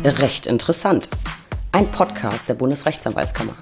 Recht interessant. Ein Podcast der Bundesrechtsanwaltskammer.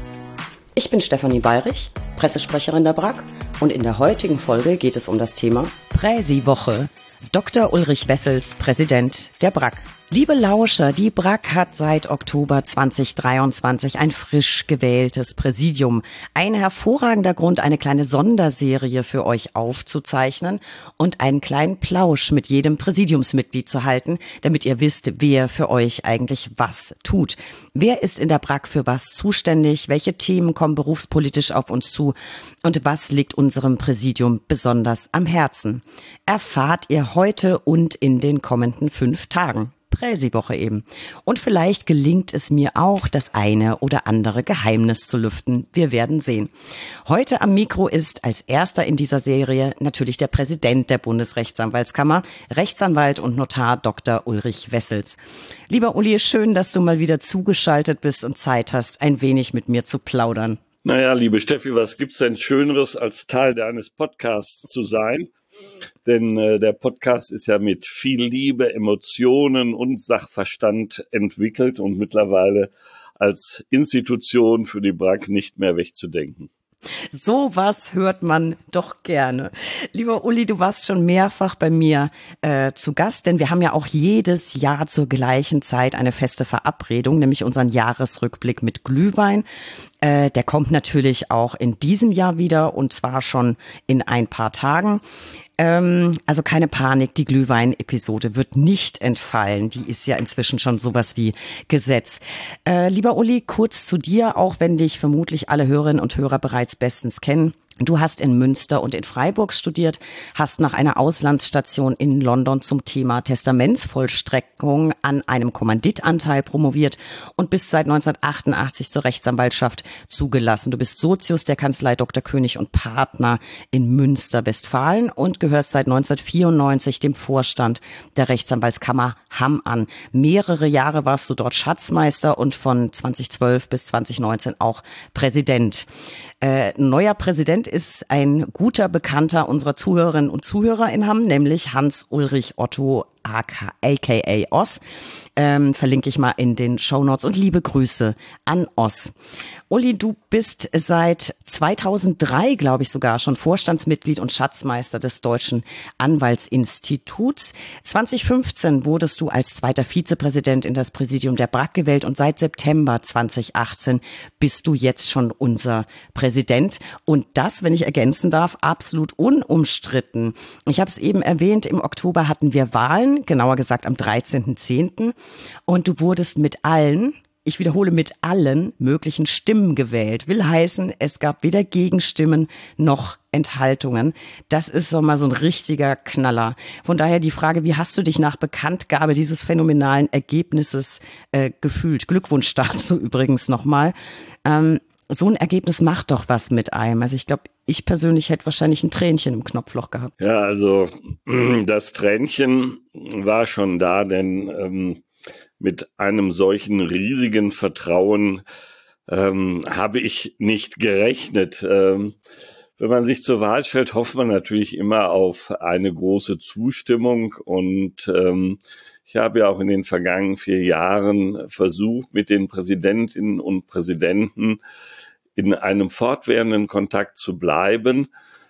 Ich bin Stefanie Bayrich, Pressesprecherin der BRAG, und in der heutigen Folge geht es um das Thema Präsi-Woche. Dr. Ulrich Wessels, Präsident der BRAG. Liebe Lauscher, die BRAG hat seit Oktober 2023 ein frisch gewähltes Präsidium. Ein hervorragender Grund, eine kleine Sonderserie für euch aufzuzeichnen und einen kleinen Plausch mit jedem Präsidiumsmitglied zu halten, damit ihr wisst, wer für euch eigentlich was tut. Wer ist in der BRAG für was zuständig? Welche Themen kommen berufspolitisch auf uns zu? Und was liegt unserem Präsidium besonders am Herzen? Erfahrt ihr heute und in den kommenden 5 Tagen. Präsi-Woche eben. Und vielleicht gelingt es mir auch, das eine oder andere Geheimnis zu lüften. Wir werden sehen. Heute am Mikro ist als erster in dieser Serie natürlich der Präsident der Bundesrechtsanwaltskammer, Rechtsanwalt und Notar Dr. Ulrich Wessels. Lieber Uli, schön, dass du mal wieder zugeschaltet bist und Zeit hast, ein wenig mit mir zu plaudern. Naja, liebe Steffi, was gibt's denn Schöneres, als Teil deines Podcasts zu sein? Denn der Podcast ist ja mit viel Liebe, Emotionen und Sachverstand entwickelt und mittlerweile als Institution für die BRAG nicht mehr wegzudenken. Sowas hört man doch gerne. Lieber Uli, du warst schon mehrfach bei mir zu Gast, denn wir haben ja auch jedes Jahr zur gleichen Zeit eine feste Verabredung, nämlich unseren Jahresrückblick mit Glühwein. Der kommt natürlich auch in diesem Jahr wieder, und zwar schon in ein paar Tagen. Also keine Panik, die Glühwein-Episode wird nicht entfallen. Die ist ja inzwischen schon sowas wie Gesetz. Lieber Uli, kurz zu dir, auch wenn dich vermutlich alle Hörerinnen und Hörer bereits bestens kennen. Du hast in Münster und in Freiburg studiert, hast nach einer Auslandsstation in London zum Thema Testamentsvollstreckung an einem Kommanditanteil promoviert und bist seit 1988 zur Rechtsanwaltschaft zugelassen. Du bist Sozius der Kanzlei Dr. König und Partner in Münster, Westfalen, und gehörst seit 1994 dem Vorstand der Rechtsanwaltskammer Hamm an. Mehrere Jahre warst du dort Schatzmeister und von 2012 bis 2019 auch Präsident. Neuer Präsident ist ein guter Bekannter unserer Zuhörerinnen und Zuhörer in Hamm, nämlich Hans-Ulrich Otto aka Oss. Verlinke ich mal in den Shownotes, und liebe Grüße an Oss. Uli, du bist seit 2003, glaube ich, sogar schon Vorstandsmitglied und Schatzmeister des Deutschen Anwaltsinstituts. 2015 wurdest du als zweiter Vizepräsident in das Präsidium der BRAG gewählt, und seit September 2018 bist du jetzt schon unser Präsident. Und das, wenn ich ergänzen darf, absolut unumstritten. Ich habe es eben erwähnt, im Oktober hatten wir Wahlen, genauer gesagt am 13.10. Und du wurdest mit allen, ich wiederhole, mit allen möglichen Stimmen gewählt. Will heißen, es gab weder Gegenstimmen noch Enthaltungen. Das ist so mal so ein richtiger Knaller. Von daher die Frage, wie hast du dich nach Bekanntgabe dieses phänomenalen Ergebnisses gefühlt? Glückwunsch dazu übrigens nochmal. So ein Ergebnis macht doch was mit einem. Also ich glaube, ich persönlich hätte wahrscheinlich ein Tränchen im Knopfloch gehabt. Ja, also das Tränchen war schon da, denn mit einem solchen riesigen Vertrauen habe ich nicht gerechnet. Wenn man sich zur Wahl stellt, hofft man natürlich immer auf eine große Zustimmung, und ich habe ja auch in den vergangenen 4 Jahren versucht, mit den Präsidentinnen und Präsidenten in einem fortwährenden Kontakt zu bleiben,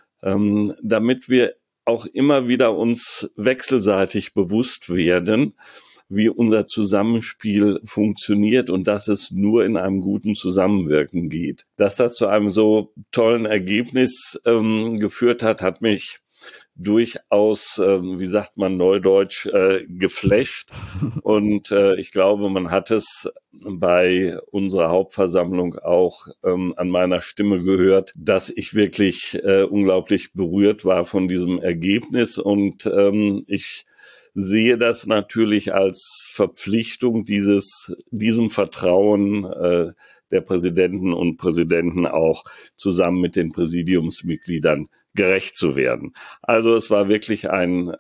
damit wir auch immer wieder uns wechselseitig bewusst werden, wie unser Zusammenspiel funktioniert und dass es nur in einem guten Zusammenwirken geht. Dass das zu einem so tollen Ergebnis geführt hat, hat mich durchaus, wie sagt man neudeutsch, geflasht. Und ich glaube, man hat es bei unserer Hauptversammlung auch an meiner Stimme gehört, dass ich wirklich unglaublich berührt war von diesem Ergebnis. Und ich sehe das natürlich als Verpflichtung, diesem Vertrauen der Präsidenten und Präsidenten auch zusammen mit den Präsidiumsmitgliedern gerecht zu werden. Also es war wirklich ein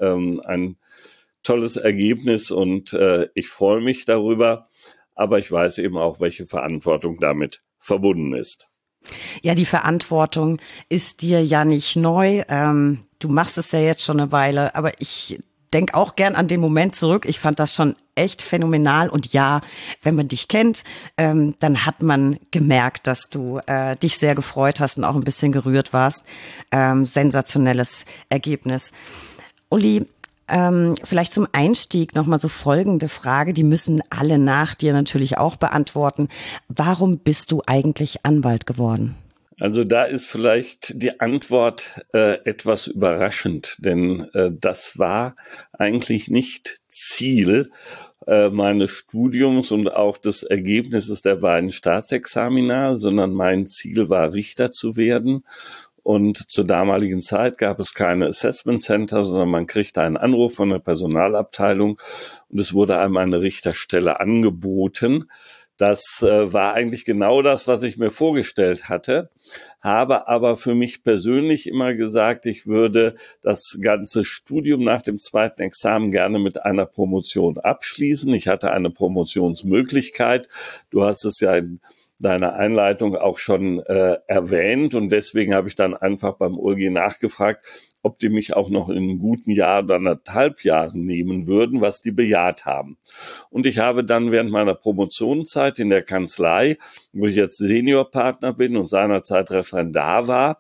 tolles Ergebnis, und ich freue mich darüber, aber ich weiß eben auch, welche Verantwortung damit verbunden ist. Ja, die Verantwortung ist dir ja nicht neu. Du machst es ja jetzt schon eine Weile, aber ich denke auch gern an den Moment zurück. Ich fand das schon echt phänomenal. Und ja, wenn man dich kennt, dann hat man gemerkt, dass du dich sehr gefreut hast und auch ein bisschen gerührt warst. Sensationelles Ergebnis. Uli, vielleicht zum Einstieg nochmal so folgende Frage, die müssen alle nach dir natürlich auch beantworten. Warum bist du eigentlich Anwalt geworden? Also da ist vielleicht die Antwort etwas überraschend, denn das war eigentlich nicht Ziel meines Studiums und auch des Ergebnisses der beiden Staatsexamina, sondern mein Ziel war, Richter zu werden. Und zur damaligen Zeit gab es keine Assessment Center, sondern man kriegte einen Anruf von der Personalabteilung und es wurde einem eine Richterstelle angeboten. Das war eigentlich genau das, was ich mir vorgestellt hatte, habe aber für mich persönlich immer gesagt, ich würde das ganze Studium nach dem zweiten Examen gerne mit einer Promotion abschließen. Ich hatte eine Promotionsmöglichkeit. Du hast es ja in deiner Einleitung auch schon erwähnt und deswegen habe ich dann einfach beim OLG nachgefragt, ob die mich auch noch in einem guten Jahr oder 1,5 Jahren nehmen würden, was die bejaht haben. Und ich habe dann während meiner Promotionszeit in der Kanzlei, wo ich jetzt Seniorpartner bin und seinerzeit Referendar war,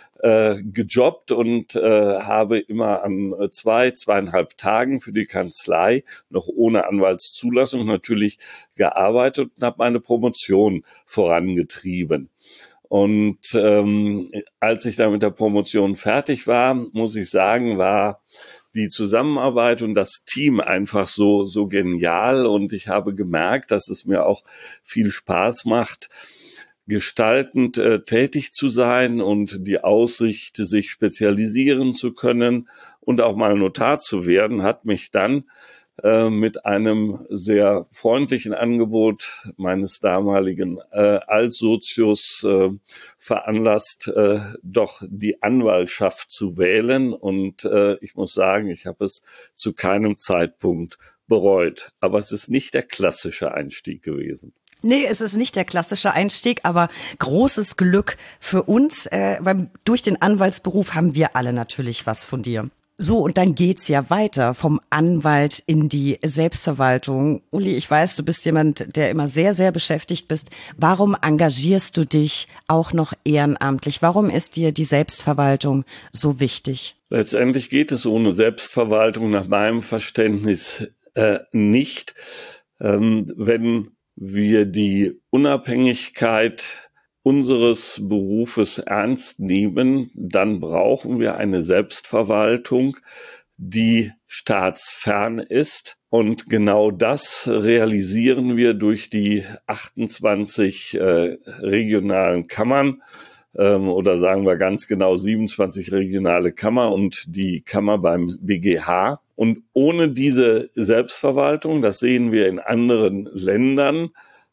gejobbt und habe immer an 2,5 Tagen für die Kanzlei noch ohne Anwaltszulassung natürlich gearbeitet und habe meine Promotion vorangetrieben. Und als ich dann mit der Promotion fertig war, muss ich sagen, war die Zusammenarbeit und das Team einfach so genial. Und ich habe gemerkt, dass es mir auch viel Spaß macht, gestaltend tätig zu sein und die Aussicht, sich spezialisieren zu können und auch mal Notar zu werden, hat mich dann mit einem sehr freundlichen Angebot meines damaligen Altsozius veranlasst, doch die Anwaltschaft zu wählen. Und ich muss sagen, ich habe es zu keinem Zeitpunkt bereut. Aber es ist nicht der klassische Einstieg gewesen. Nee, es ist nicht der klassische Einstieg, aber großes Glück für uns, weil durch den Anwaltsberuf haben wir alle natürlich was von dir. So, und dann geht's ja weiter vom Anwalt in die Selbstverwaltung. Uli, ich weiß, du bist jemand, der immer sehr, sehr beschäftigt bist. Warum engagierst du dich auch noch ehrenamtlich? Warum ist dir die Selbstverwaltung so wichtig? Letztendlich geht es ohne Selbstverwaltung nach meinem Verständnis nicht. Wenn wir die Unabhängigkeit unseres Berufes ernst nehmen, dann brauchen wir eine Selbstverwaltung, die staatsfern ist. Und genau das realisieren wir durch die 28 regionalen Kammern oder sagen wir ganz genau 27 regionale Kammer und die Kammer beim BGH. Und ohne diese Selbstverwaltung, das sehen wir in anderen Ländern,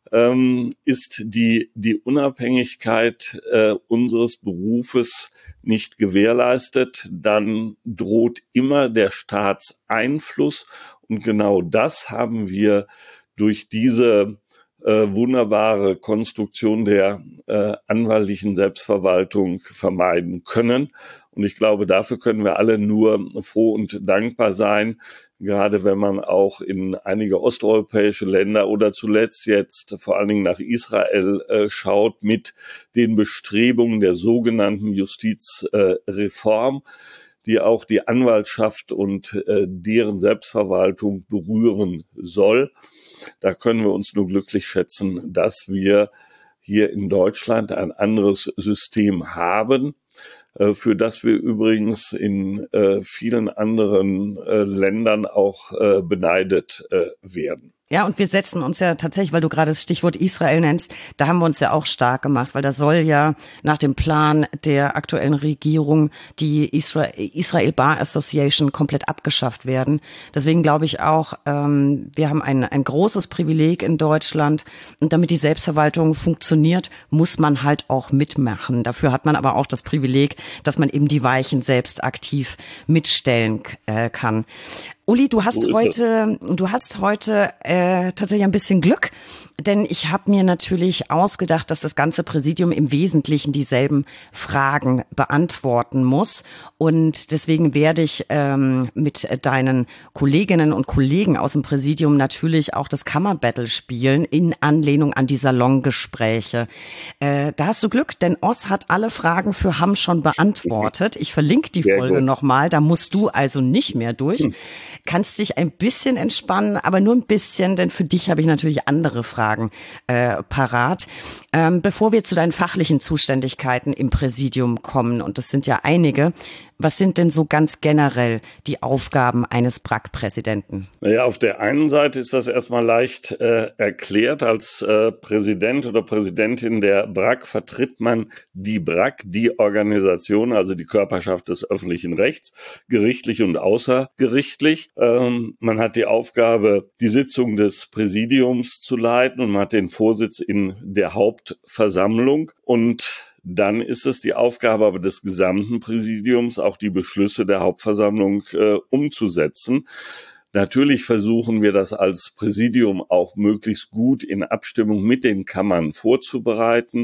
ist die Unabhängigkeit unseres Berufes nicht gewährleistet, dann droht immer der Staatseinfluss. Und genau das haben wir durch diese wunderbare Konstruktion der anwaltlichen Selbstverwaltung vermeiden können. Und ich glaube, dafür können wir alle nur froh und dankbar sein, gerade wenn man auch in einige osteuropäische Länder oder zuletzt jetzt vor allen Dingen nach Israel schaut mit den Bestrebungen der sogenannten Justizreform, die auch die Anwaltschaft und deren Selbstverwaltung berühren soll. Da können wir uns nur glücklich schätzen, dass wir hier in Deutschland ein anderes System haben, für das wir übrigens in vielen anderen Ländern auch beneidet werden. Ja, und wir setzen uns ja tatsächlich, weil du gerade das Stichwort Israel nennst, da haben wir uns ja auch stark gemacht, weil da soll ja nach dem Plan der aktuellen Regierung die Israel Bar Association komplett abgeschafft werden. Deswegen glaube ich auch, wir haben ein großes Privileg in Deutschland und damit die Selbstverwaltung funktioniert, muss man halt auch mitmachen. Dafür hat man aber auch das Privileg, dass man eben die Weichen selbst aktiv mitstellen kann. Uli, du hast heute tatsächlich ein bisschen Glück, denn ich habe mir natürlich ausgedacht, dass das ganze Präsidium im Wesentlichen dieselben Fragen beantworten muss. Und deswegen werde ich mit deinen Kolleginnen und Kollegen aus dem Präsidium natürlich auch das Kammerbattle spielen in Anlehnung an die Salongespräche. Da hast du Glück, denn Oz hat alle Fragen für Hamm schon beantwortet. Ich verlinke die Folge nochmal, da musst du also nicht mehr durch. Kannst dich ein bisschen entspannen, aber nur ein bisschen, denn für dich habe ich natürlich andere Fragen parat. Bevor wir zu deinen fachlichen Zuständigkeiten im Präsidium kommen, und das sind ja einige, was sind denn so ganz generell die Aufgaben eines BRAC-Präsidenten? Naja, auf der einen Seite ist das erstmal leicht erklärt. Als Präsident oder Präsidentin der BRAC vertritt man die BRAC, die Organisation, also die Körperschaft des öffentlichen Rechts, gerichtlich und außergerichtlich. Man hat die Aufgabe, die Sitzung des Präsidiums zu leiten, und man hat den Vorsitz in der Hauptversammlung, und dann ist es die Aufgabe aber des gesamten Präsidiums, auch die Beschlüsse der Hauptversammlung umzusetzen. Natürlich versuchen wir das als Präsidium auch möglichst gut in Abstimmung mit den Kammern vorzubereiten,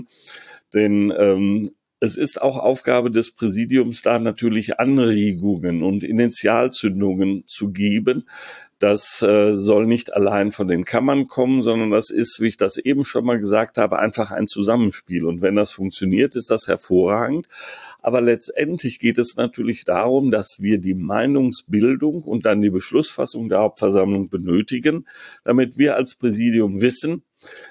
denn es ist auch Aufgabe des Präsidiums, da natürlich Anregungen und Initialzündungen zu geben. Das soll nicht allein von den Kammern kommen, sondern das ist, wie ich das eben schon mal gesagt habe, einfach ein Zusammenspiel. Und wenn das funktioniert, ist das hervorragend. Aber letztendlich geht es natürlich darum, dass wir die Meinungsbildung und dann die Beschlussfassung der Hauptversammlung benötigen, damit wir als Präsidium wissen,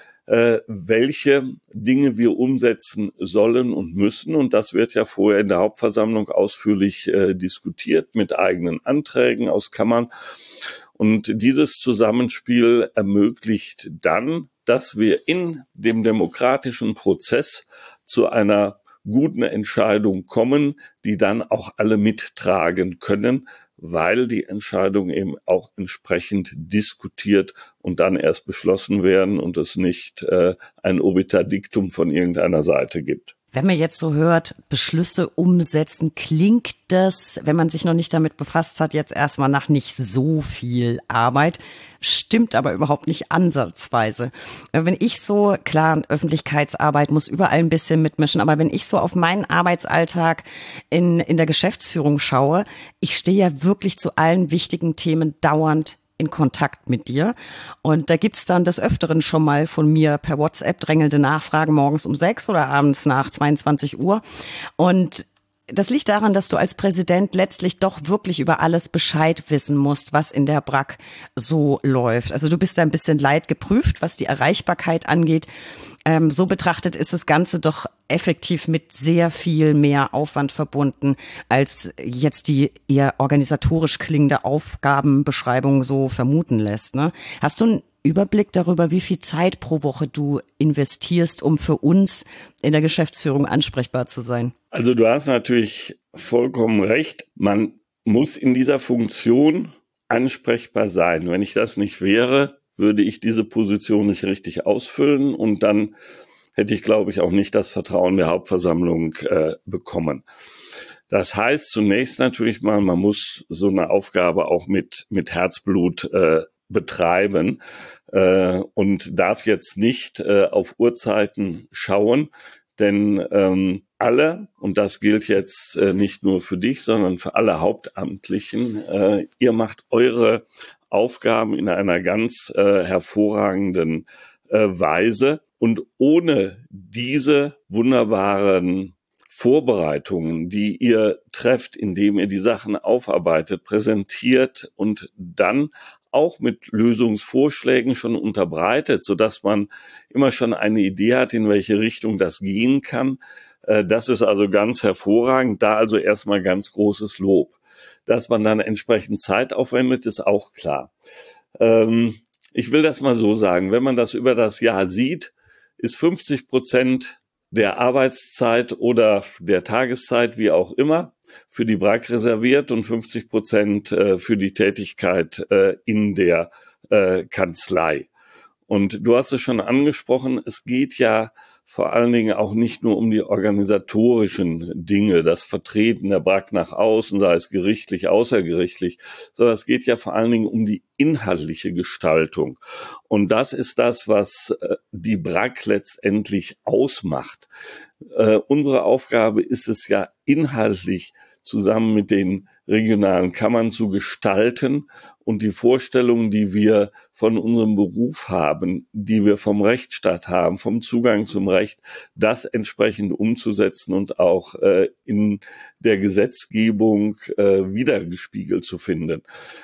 welche Dinge wir umsetzen sollen und müssen. Und das wird ja vorher in der Hauptversammlung ausführlich diskutiert mit eigenen Anträgen aus Kammern. Und dieses Zusammenspiel ermöglicht dann, dass wir in dem demokratischen Prozess zu einer guten Entscheidung kommen, die dann auch alle mittragen können, weil die Entscheidungen eben auch entsprechend diskutiert und dann erst beschlossen werden und es nicht ein Obiter Dictum von irgendeiner Seite gibt. Wenn man jetzt so hört, Beschlüsse umsetzen, klingt das, wenn man sich noch nicht damit befasst hat, jetzt erstmal nach nicht so viel Arbeit, stimmt aber überhaupt nicht ansatzweise. Wenn ich so, klar, Öffentlichkeitsarbeit muss überall ein bisschen mitmischen, aber wenn ich so auf meinen Arbeitsalltag in der Geschäftsführung schaue, ich stehe ja wirklich zu allen wichtigen Themen dauernd in Kontakt mit dir. Und da gibt's dann des Öfteren schon mal von mir per WhatsApp drängelnde Nachfragen morgens um 6 oder abends nach 22 Uhr. Und das liegt daran, dass du als Präsident letztlich doch wirklich über alles Bescheid wissen musst, was in der BRAC so läuft. Also du bist da ein bisschen leidgeprüft, was die Erreichbarkeit angeht. So betrachtet ist das Ganze doch effektiv mit sehr viel mehr Aufwand verbunden, als jetzt die eher organisatorisch klingende Aufgabenbeschreibung so vermuten lässt, ne? Hast du einen Überblick darüber, wie viel Zeit pro Woche du investierst, um für uns in der Geschäftsführung ansprechbar zu sein? Also du hast natürlich vollkommen recht. Man muss in dieser Funktion ansprechbar sein. Wenn ich das nicht wäre, würde ich diese Position nicht richtig ausfüllen, und dann hätte ich, glaube ich, auch nicht das Vertrauen der Hauptversammlung bekommen. Das heißt zunächst natürlich mal, man muss so eine Aufgabe auch mit Herzblut betreiben und darf jetzt nicht auf Uhrzeiten schauen, denn alle, und das gilt jetzt nicht nur für dich, sondern für alle Hauptamtlichen, ihr macht eure Aufgaben in einer ganz hervorragenden Weise. Und ohne diese wunderbaren Vorbereitungen, die ihr trefft, indem ihr die Sachen aufarbeitet, präsentiert und dann auch mit Lösungsvorschlägen schon unterbreitet, sodass man immer schon eine Idee hat, in welche Richtung das gehen kann. Das ist also ganz hervorragend. Da also erstmal ganz großes Lob. Dass man dann entsprechend Zeit aufwendet, ist auch klar. Ich will das mal so sagen, wenn man das über das Jahr sieht, ist 50% der Arbeitszeit oder der Tageszeit, wie auch immer, für die BRAC reserviert und 50% für die Tätigkeit in der Kanzlei. Und du hast es schon angesprochen, es geht ja vor allen Dingen auch nicht nur um die organisatorischen Dinge, das Vertreten der BRAC nach außen, sei es gerichtlich, außergerichtlich, sondern es geht ja vor allen Dingen um die inhaltliche Gestaltung. Und das ist das, was die BRAC letztendlich ausmacht. Unsere Aufgabe ist es ja inhaltlich zusammen mit den regionalen Kammern zu gestalten und die Vorstellungen, die wir von unserem Beruf haben, die wir vom Rechtsstaat haben, vom Zugang zum Recht, das entsprechend umzusetzen und auch in der Gesetzgebung wiedergespiegelt zu finden.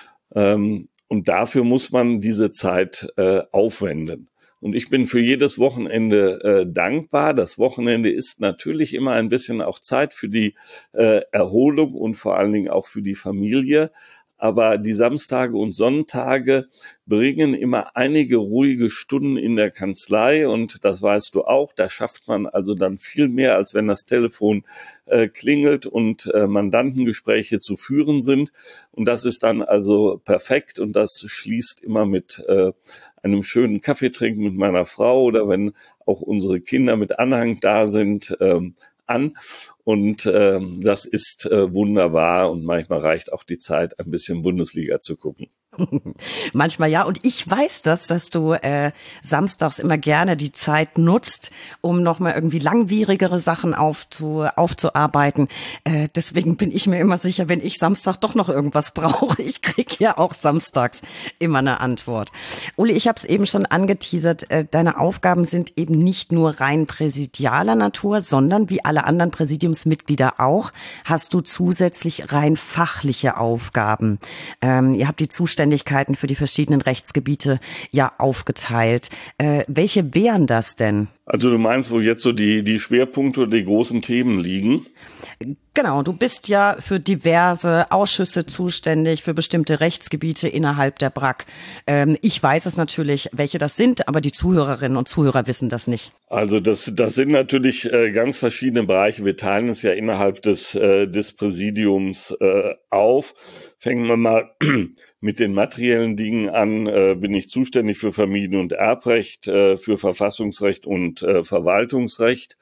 Und dafür muss man diese Zeit aufwenden. Und ich bin für jedes Wochenende dankbar. Das Wochenende ist natürlich immer ein bisschen auch Zeit für die Erholung und vor allen Dingen auch für die Familie. Aber die Samstage und Sonntage bringen immer einige ruhige Stunden in der Kanzlei und das weißt du auch, da schafft man also dann viel mehr, als wenn das Telefon klingelt und Mandantengespräche zu führen sind. Und das ist dann also perfekt und das schließt immer mit einem schönen Kaffee trinken mit meiner Frau oder wenn auch unsere Kinder mit Anhang da sind, an. Und das ist wunderbar und manchmal reicht auch die Zeit, ein bisschen Bundesliga zu gucken. Manchmal ja. Und ich weiß dass du samstags immer gerne die Zeit nutzt, um nochmal irgendwie langwierigere Sachen aufzuarbeiten. Deswegen bin ich mir immer sicher, wenn ich Samstag doch noch irgendwas brauche, ich kriege ja auch samstags immer eine Antwort. Uli, ich habe es eben schon angeteasert, deine Aufgaben sind eben nicht nur rein präsidialer Natur, sondern wie alle anderen Präsidiumsmitglieder auch, hast du zusätzlich rein fachliche Aufgaben. Ihr habt die Zuständigkeiten für die verschiedenen Rechtsgebiete ja aufgeteilt. Welche wären das denn? Also du meinst, wo jetzt so die Schwerpunkte oder die großen Themen liegen? Genau, du bist ja für diverse Ausschüsse zuständig, für bestimmte Rechtsgebiete innerhalb der BRAC. Ich weiß es natürlich, welche das sind, aber die Zuhörerinnen und Zuhörer wissen das nicht. Also das sind natürlich ganz verschiedene Bereiche. Wir teilen es ja innerhalb des Präsidiums auf. Fangen wir mal mit den materiellen Dingen an. Bin ich zuständig für Familien- und Erbrecht, für Verfassungsrecht und Verwaltungsrecht.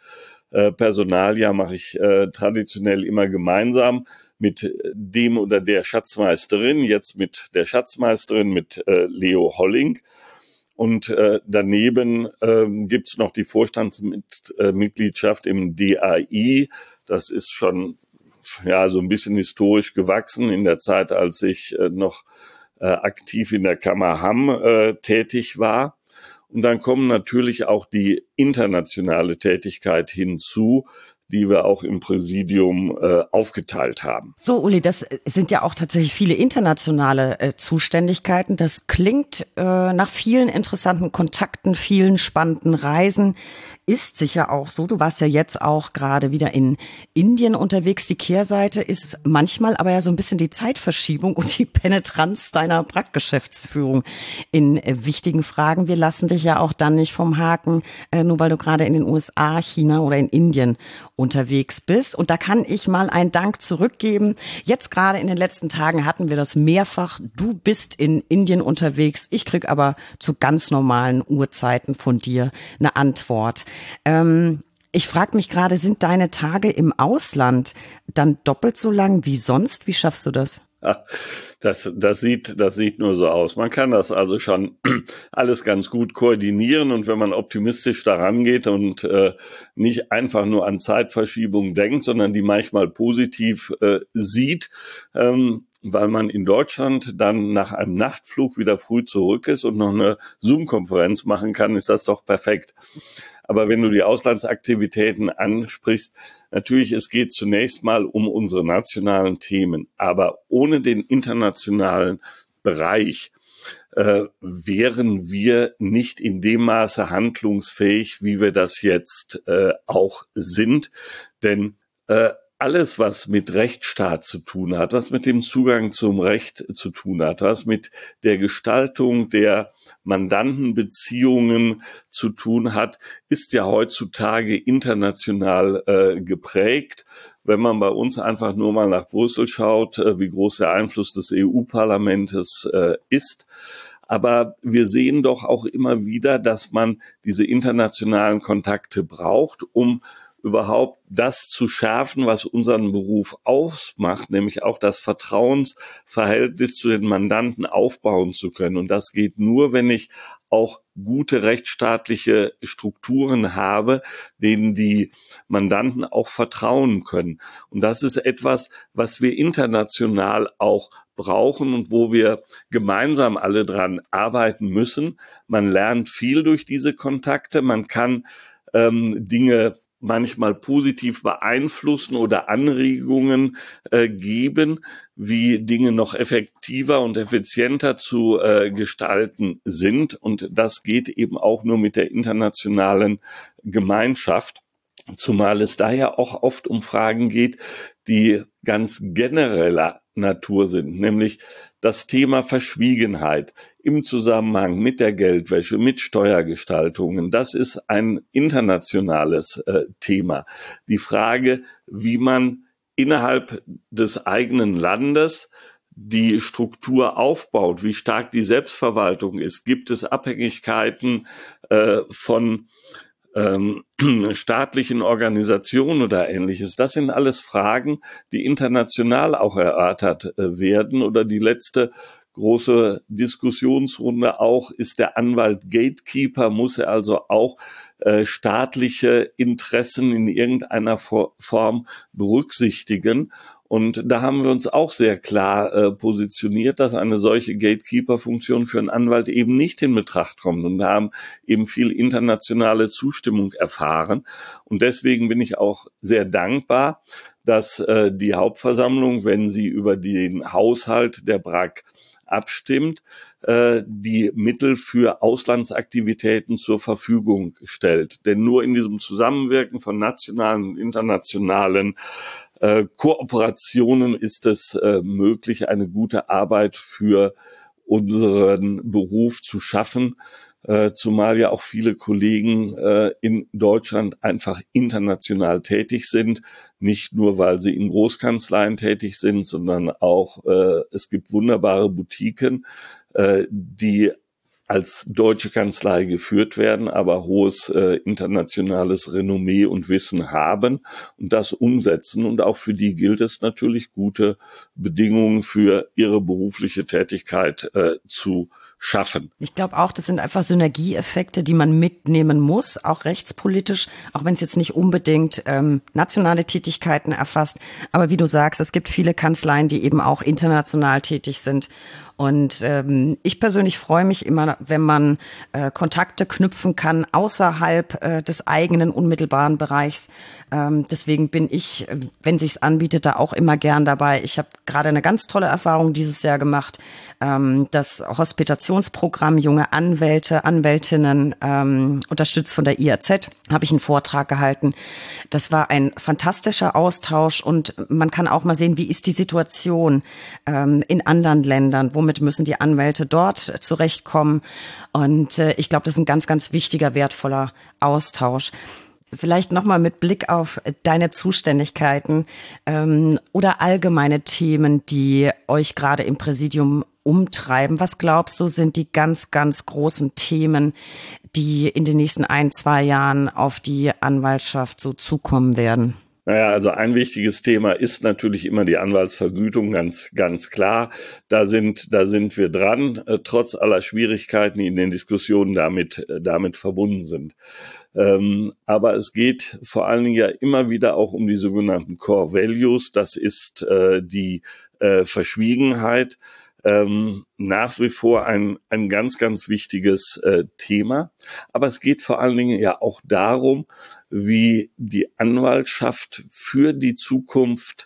Personalia mache ich traditionell immer gemeinsam mit dem oder der Schatzmeisterin, jetzt mit der Schatzmeisterin, mit Leo Holling. Und daneben gibt's noch die Vorstandsmitgliedschaft im DAI. Das ist schon ja so ein bisschen historisch gewachsen in der Zeit, als ich noch aktiv in der Kammer Hamm tätig war. Und dann kommen natürlich auch die internationale Tätigkeit hinzu, die wir auch im Präsidium aufgeteilt haben. So, Uli, das sind ja auch tatsächlich viele internationale Zuständigkeiten. Das klingt nach vielen interessanten Kontakten, vielen spannenden Reisen. Ist sicher auch so. Du warst ja jetzt auch gerade wieder in Indien unterwegs. Die Kehrseite ist manchmal aber ja so ein bisschen die Zeitverschiebung und die Penetranz deiner BRAC-Geschäftsführung in wichtigen Fragen. Wir lassen dich ja auch dann nicht vom Haken, nur weil du gerade in den USA, China oder in Indien unterwegs bist. Und da kann ich mal einen Dank zurückgeben. Jetzt gerade in den letzten Tagen hatten wir das mehrfach. Du bist in Indien unterwegs. Ich krieg aber zu ganz normalen Uhrzeiten von dir eine Antwort. Ich frage mich gerade, sind deine Tage im Ausland dann doppelt so lang wie sonst? Wie schaffst du das? Das sieht nur so aus. Man kann das also schon alles ganz gut koordinieren und wenn man optimistisch daran geht und nicht einfach nur an Zeitverschiebung denkt, sondern die manchmal positiv sieht, weil man in Deutschland dann nach einem Nachtflug wieder früh zurück ist und noch eine Zoom-Konferenz machen kann, ist das doch perfekt. Aber wenn du die Auslandsaktivitäten ansprichst, natürlich, es geht zunächst mal um unsere nationalen Themen, aber ohne den internationalen Bereich wären wir nicht in dem Maße handlungsfähig, wie wir das jetzt auch sind. Denn alles, was mit Rechtsstaat zu tun hat, was mit dem Zugang zum Recht zu tun hat, was mit der Gestaltung der Mandantenbeziehungen zu tun hat, ist ja heutzutage international geprägt. Wenn man bei uns einfach nur mal nach Brüssel schaut, wie groß der Einfluss des EU-Parlamentes ist. Aber wir sehen doch auch immer wieder, dass man diese internationalen Kontakte braucht, um überhaupt das zu schärfen, was unseren Beruf ausmacht, nämlich auch das Vertrauensverhältnis zu den Mandanten aufbauen zu können. Und das geht nur, wenn ich auch gute rechtsstaatliche Strukturen habe, denen die Mandanten auch vertrauen können. Und das ist etwas, was wir international auch brauchen und wo wir gemeinsam alle dran arbeiten müssen. Man lernt viel durch diese Kontakte, man kann Dinge manchmal positiv beeinflussen oder Anregungen geben, wie Dinge noch effektiver und effizienter zu gestalten sind. Und das geht eben auch nur mit der internationalen Gemeinschaft. Zumal es da ja auch oft um Fragen geht, die ganz genereller Natur sind, nämlich das Thema Verschwiegenheit im Zusammenhang mit der Geldwäsche, mit Steuergestaltungen. Das ist ein internationales Thema. Die Frage, wie man innerhalb des eigenen Landes die Struktur aufbaut, wie stark die Selbstverwaltung ist. Gibt es Abhängigkeiten von staatlichen Organisationen oder Ähnliches? Das sind alles Fragen, die international auch erörtert werden. Oder die letzte große Diskussionsrunde auch, ist der Anwalt Gatekeeper, muss er also auch staatliche Interessen in irgendeiner Form berücksichtigen? Und da haben wir uns auch sehr klar positioniert, dass eine solche Gatekeeper-Funktion für einen Anwalt eben nicht in Betracht kommt. Und wir haben eben viel internationale Zustimmung erfahren. Und deswegen bin ich auch sehr dankbar, dass die Hauptversammlung, wenn sie über den Haushalt der BRAG abstimmt, die Mittel für Auslandsaktivitäten zur Verfügung stellt. Denn nur in diesem Zusammenwirken von nationalen und internationalen Kooperationen ist es möglich, eine gute Arbeit für unseren Beruf zu schaffen, zumal ja auch viele Kollegen in Deutschland einfach international tätig sind, nicht nur, weil sie in Großkanzleien tätig sind, sondern auch, es gibt wunderbare Boutiquen, die als deutsche Kanzlei geführt werden, aber hohes internationales Renommee und Wissen haben und das umsetzen. Und auch für die gilt es natürlich, gute Bedingungen für ihre berufliche Tätigkeit zu schaffen. Ich glaube auch, das sind einfach Synergieeffekte, die man mitnehmen muss, auch rechtspolitisch, auch wenn es jetzt nicht unbedingt nationale Tätigkeiten erfasst. Aber wie du sagst, es gibt viele Kanzleien, die eben auch international tätig sind. Und ich persönlich freue mich immer, wenn man Kontakte knüpfen kann außerhalb des eigenen unmittelbaren Bereichs. Deswegen bin ich, wenn sich's anbietet, da auch immer gern dabei. Ich habe gerade eine ganz tolle Erfahrung dieses Jahr gemacht. Das Hospitationsprogramm Junge Anwälte, Anwältinnen, unterstützt von der IAZ, habe ich einen Vortrag gehalten. Das war ein fantastischer Austausch und man kann auch mal sehen, wie ist die Situation in anderen Ländern, womit müssen die Anwälte dort zurechtkommen. Und ich glaube, das ist ein ganz, ganz wichtiger, wertvoller Austausch. Vielleicht nochmal mit Blick auf deine Zuständigkeiten oder allgemeine Themen, die euch gerade im Präsidium umtreiben. Was glaubst du, sind die ganz, ganz großen Themen, die in den nächsten 1-2 Jahren auf die Anwaltschaft so zukommen werden? Naja, also ein wichtiges Thema ist natürlich immer die Anwaltsvergütung, ganz, ganz klar. Da sind wir dran, trotz aller Schwierigkeiten, die in den Diskussionen damit verbunden sind. Aber es geht vor allen Dingen ja immer wieder auch um die sogenannten Core Values. Das ist die Verschwiegenheit. Nach wie vor ein ganz, ganz wichtiges Thema. Aber es geht vor allen Dingen ja auch darum, wie die Anwaltschaft für die Zukunft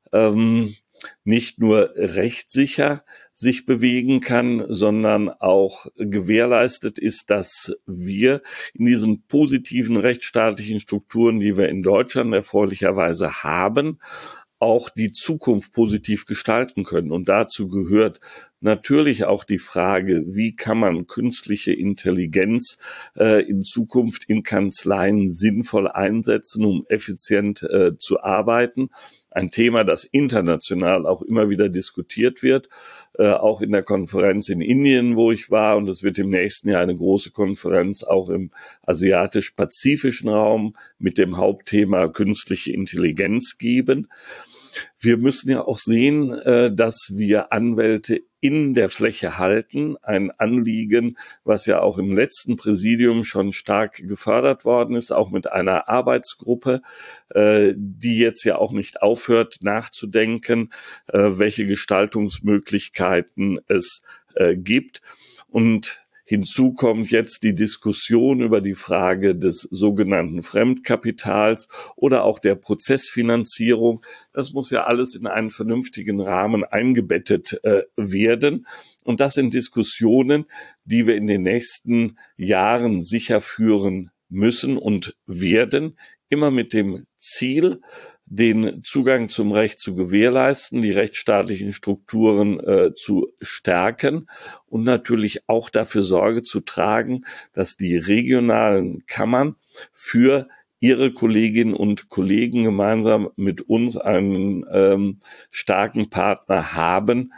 nicht nur rechtssicher sich bewegen kann, sondern auch gewährleistet ist, dass wir in diesen positiven rechtsstaatlichen Strukturen, die wir in Deutschland erfreulicherweise haben, auch die Zukunft positiv gestalten können. Und dazu gehört natürlich auch die Frage, wie kann man künstliche Intelligenz in Zukunft in Kanzleien sinnvoll einsetzen, um effizient zu arbeiten. Ein Thema, das international auch immer wieder diskutiert wird, auch in der Konferenz in Indien, wo ich war. Und es wird im nächsten Jahr eine große Konferenz auch im asiatisch-pazifischen Raum mit dem Hauptthema künstliche Intelligenz geben. Wir müssen ja auch sehen, dass wir Anwälte in der Fläche halten. Ein Anliegen, was ja auch im letzten Präsidium schon stark gefördert worden ist, auch mit einer Arbeitsgruppe, die jetzt ja auch nicht aufhört nachzudenken, welche Gestaltungsmöglichkeiten es gibt. Und hinzu kommt jetzt die Diskussion über die Frage des sogenannten Fremdkapitals oder auch der Prozessfinanzierung. Das muss ja alles in einen vernünftigen Rahmen eingebettet werden. Und das sind Diskussionen, die wir in den nächsten Jahren sicher führen müssen und werden, immer mit dem Ziel, den Zugang zum Recht zu gewährleisten, die rechtsstaatlichen Strukturen zu stärken und natürlich auch dafür Sorge zu tragen, dass die regionalen Kammern für ihre Kolleginnen und Kollegen gemeinsam mit uns einen starken Partner haben,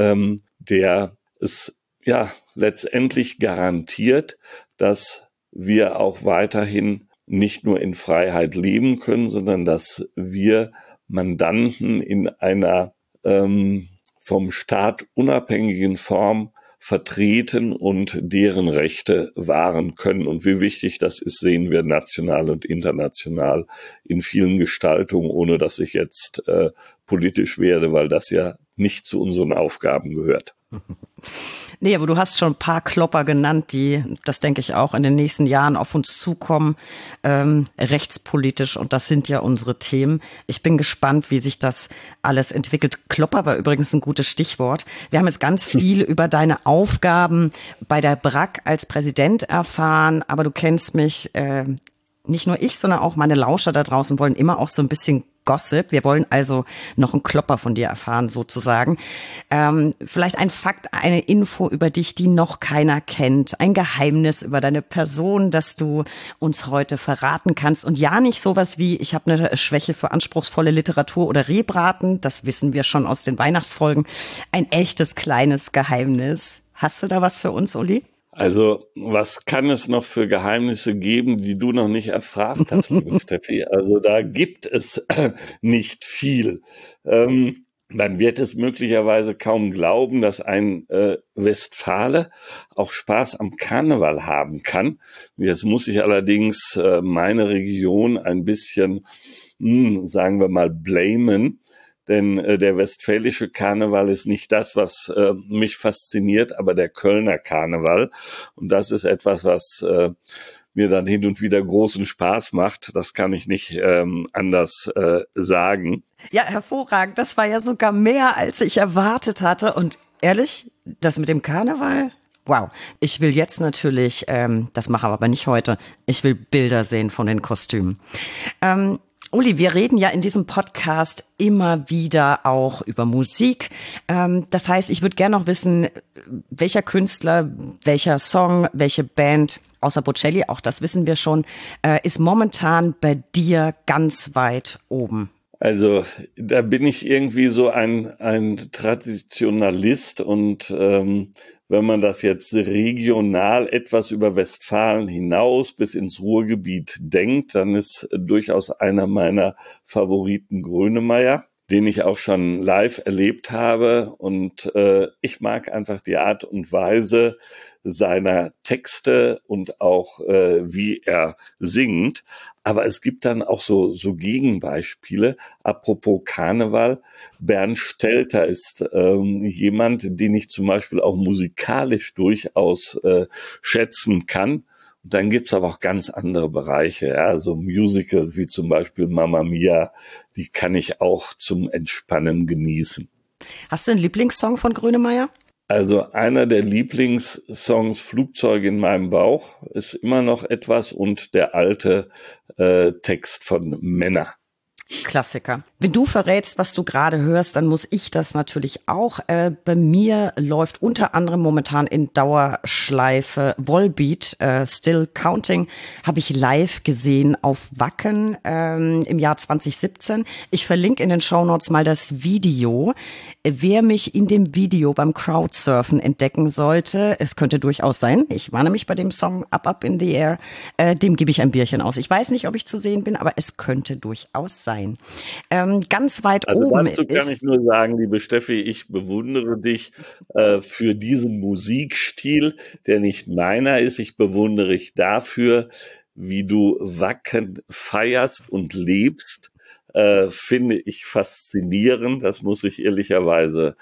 der es ja letztendlich garantiert, dass wir auch weiterhin nicht nur in Freiheit leben können, sondern dass wir Mandanten in einer vom Staat unabhängigen Form vertreten und deren Rechte wahren können. Und wie wichtig das ist, sehen wir national und international in vielen Gestaltungen, ohne dass ich jetzt politisch werde, weil das ja nicht zu unseren Aufgaben gehört. Nee, aber du hast schon ein paar Klopper genannt, die, das denke ich auch, in den nächsten Jahren auf uns zukommen, rechtspolitisch. Und das sind ja unsere Themen. Ich bin gespannt, wie sich das alles entwickelt. Klopper war übrigens ein gutes Stichwort. Wir haben jetzt ganz viel über deine Aufgaben bei der BRAG als Präsident erfahren. Aber du kennst mich, nicht nur ich, sondern auch meine Lauscher da draußen wollen immer auch so ein bisschen Gossip. Wir wollen also noch einen Klopper von dir erfahren, sozusagen. Vielleicht ein Fakt, eine Info über dich, die noch keiner kennt. Ein Geheimnis über deine Person, das du uns heute verraten kannst. Und ja, nicht sowas wie, ich habe eine Schwäche für anspruchsvolle Literatur oder Rebraten. Das wissen wir schon aus den Weihnachtsfolgen. Ein echtes kleines Geheimnis. Hast du da was für uns, Uli? Also, was kann es noch für Geheimnisse geben, die du noch nicht erfragt hast, liebe Steffi? Also, da gibt es nicht viel. Man wird es möglicherweise kaum glauben, dass ein Westfale auch Spaß am Karneval haben kann. Jetzt muss ich allerdings meine Region ein bisschen, sagen wir mal, blamen. Denn der westfälische Karneval ist nicht das, was mich fasziniert, aber der Kölner Karneval. Und das ist etwas, was mir dann hin und wieder großen Spaß macht. Das kann ich nicht anders sagen. Ja, hervorragend. Das war ja sogar mehr, als ich erwartet hatte. Und ehrlich, das mit dem Karneval? Wow. Ich will jetzt natürlich, das mache ich aber nicht heute, ich will Bilder sehen von den Kostümen. Uli, wir reden ja in diesem Podcast immer wieder auch über Musik. Das heißt, ich würde gerne noch wissen, welcher Künstler, welcher Song, welche Band, außer Bocelli, auch das wissen wir schon, ist momentan bei dir ganz weit oben? Also da bin ich irgendwie so ein Traditionalist und wenn man das jetzt regional etwas über Westfalen hinaus bis ins Ruhrgebiet denkt, dann ist durchaus einer meiner Favoriten Grönemeyer, den ich auch schon live erlebt habe. Und ich mag einfach die Art und Weise seiner Texte und auch wie er singt. Aber es gibt dann auch so Gegenbeispiele. Apropos Karneval, Bernd Stelter ist jemand, den ich zum Beispiel auch musikalisch durchaus schätzen kann. Und dann gibt's aber auch ganz andere Bereiche, ja, so Musicals wie zum Beispiel Mamma Mia, die kann ich auch zum Entspannen genießen. Hast du einen Lieblingssong von Grönemeyer? Also einer der Lieblingssongs, Flugzeuge in meinem Bauch, ist immer noch etwas und der alte Text von Männer. Klassiker. Wenn du verrätst, was du gerade hörst, dann muss ich das natürlich auch. Bei mir läuft unter anderem momentan in Dauerschleife Volbeat, Still Counting, habe ich live gesehen auf Wacken im Jahr 2017. Ich verlinke in den Shownotes mal das Video. Wer mich in dem Video beim Crowdsurfen entdecken sollte, es könnte durchaus sein, ich war nämlich bei dem Song Up in the Air, dem gebe ich ein Bierchen aus. Ich weiß nicht, ob ich zu sehen bin, aber es könnte durchaus sein. Ganz weit oben dazu kann ich nur sagen, liebe Steffi, ich bewundere dich für diesen Musikstil, der nicht meiner ist. Ich bewundere dich dafür, wie du Wacken feierst und lebst. Finde ich faszinierend, das muss ich ehrlicherweise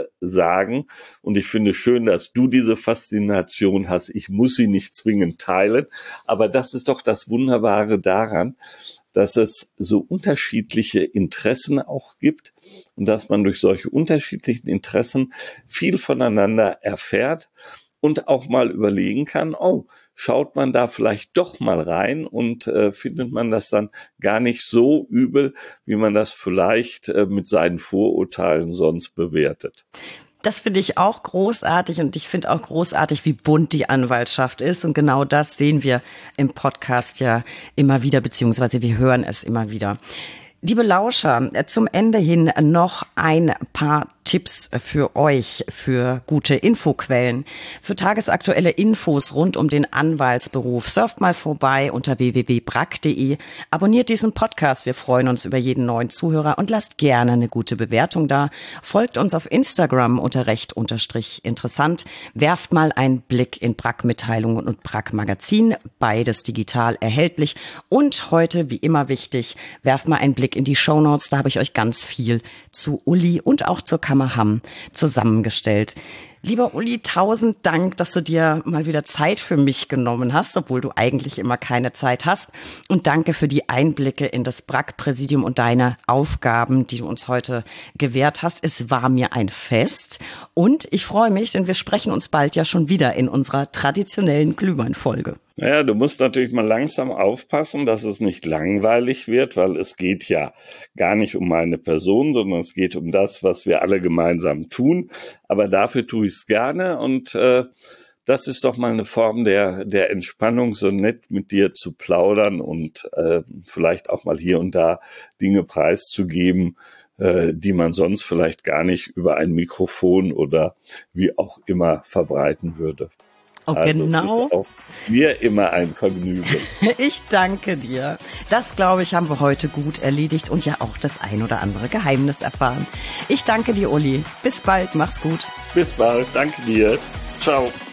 sagen. Und ich finde schön, dass du diese Faszination hast. Ich muss sie nicht zwingend teilen, aber das ist doch das Wunderbare daran, dass es so unterschiedliche Interessen auch gibt und dass man durch solche unterschiedlichen Interessen viel voneinander erfährt und auch mal überlegen kann, schaut man da vielleicht doch mal rein und findet man das dann gar nicht so übel, wie man das vielleicht mit seinen Vorurteilen sonst bewertet. Das finde ich auch großartig und ich finde auch großartig, wie bunt die Anwaltschaft ist. Und genau das sehen wir im Podcast ja immer wieder, beziehungsweise wir hören es immer wieder. Liebe Lauscher, zum Ende hin noch ein paar Tipps für euch, für gute Infoquellen, für tagesaktuelle Infos rund um den Anwaltsberuf. Surft mal vorbei unter www.brack.de. Abonniert diesen Podcast. Wir freuen uns über jeden neuen Zuhörer und lasst gerne eine gute Bewertung da. Folgt uns auf Instagram unter _interessant. Werft mal einen Blick in Brack-Mitteilungen und Brack-Magazin. Beides digital erhältlich. Und heute, wie immer wichtig, werft mal einen Blick in die Shownotes. Da habe ich euch ganz viel zu Uli und auch zur Kammer Hamm zusammengestellt. Lieber Uli, 1000 Dank, dass du dir mal wieder Zeit für mich genommen hast, obwohl du eigentlich immer keine Zeit hast. Und danke für die Einblicke in das Brack-Präsidium und deine Aufgaben, die du uns heute gewährt hast. Es war mir ein Fest und ich freue mich, denn wir sprechen uns bald ja schon wieder in unserer traditionellen Glühwein-Folge. Naja, du musst natürlich mal langsam aufpassen, dass es nicht langweilig wird, weil es geht ja gar nicht um meine Person, sondern es geht um das, was wir alle gemeinsam tun. Aber dafür tue ich es gerne und das ist doch mal eine Form der Entspannung, so nett mit dir zu plaudern und vielleicht auch mal hier und da Dinge preiszugeben, die man sonst vielleicht gar nicht über ein Mikrofon oder wie auch immer verbreiten würde. Oh, also genau. Ist auch mir immer ein Vergnügen. Ich danke dir. Das, glaube ich, haben wir heute gut erledigt und ja auch das ein oder andere Geheimnis erfahren. Ich danke dir, Uli. Bis bald. Mach's gut. Bis bald. Danke dir. Ciao.